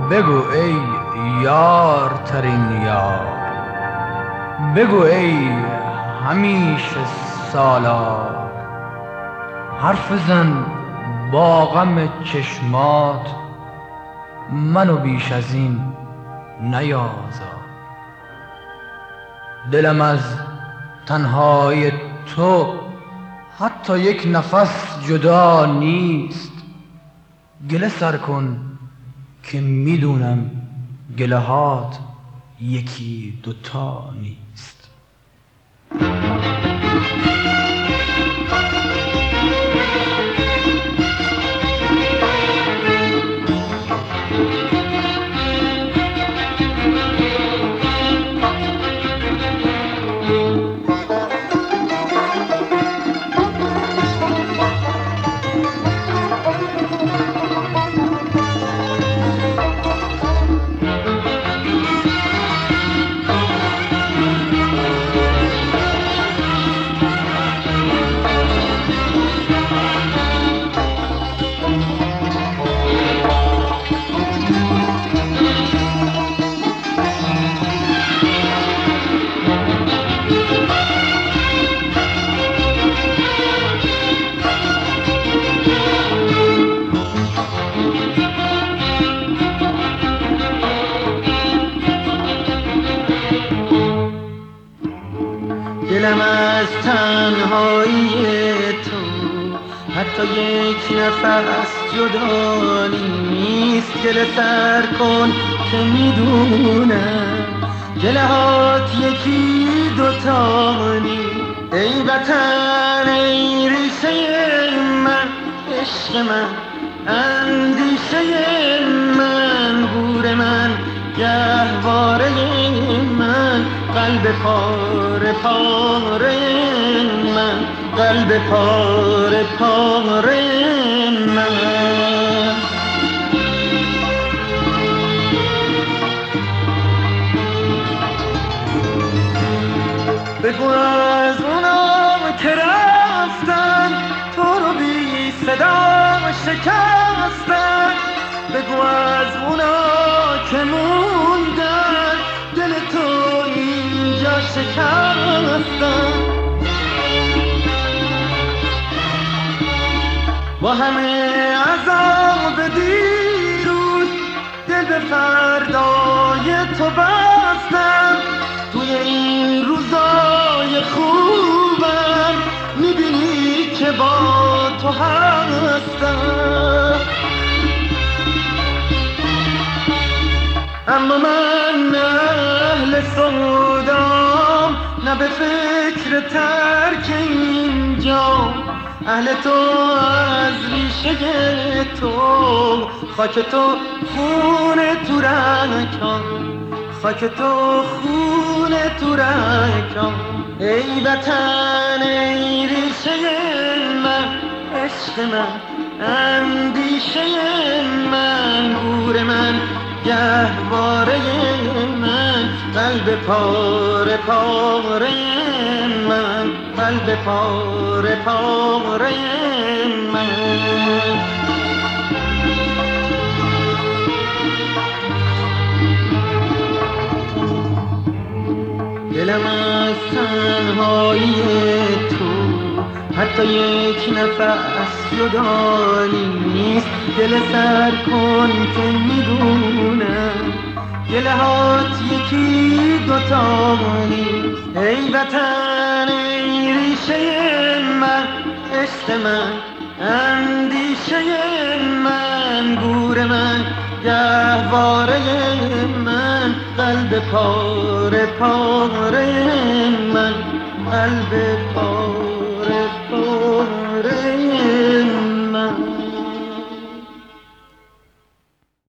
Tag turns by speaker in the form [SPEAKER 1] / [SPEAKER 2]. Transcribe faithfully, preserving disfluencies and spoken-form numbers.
[SPEAKER 1] بگو ای یار ترین یار، بگو ای همیشه سالار، حرف زن با غم چشمات، منو بیش از این نیازار. دلم از تنهایی تو حتی یک نفس جدا نیست. گله سر کن که میدونم گله هات یکی دوتا نیست.
[SPEAKER 2] دلم از تنهایی تو حتی یک نفس جدا نیست. گله سر کن که میدونم گله هات یکی دوتا نیست. ای وطن ای ریشه من، عشق من، اندیشه من، گور من، گهواره من، قلب پاره پاره من، قلب پاره پاره من. بگو از اونا که رفتن تو رو بی صدا شکستن، بگو از اونا که موندن دل تو اینجا شکستن. با همه عذاب دیروز دل به فردای تو بستم. توی این روزای خوبم میبینی که با تو هستم. اما من نه اهل سودام، نه به فکر ترک اینجا. اهل تو از ریشه تو، خاک تو خون تو رکام، خاک تو خون تو رکام. ای وطن ای ریشه من، عشق من، اندیشه من، گور من، گهواره من، قلب پاره پاره من، قلب پاره پاره من. دلم از تنهایی تو حتی یک نفس جدا نیست. دل سر کن که میدونم گله هات یکی دوتا نیست. ای وطن ای ریشه من، عشق من، اندیشه من، گور من، گهواره من، قلب پاره پاره من، قلب پاره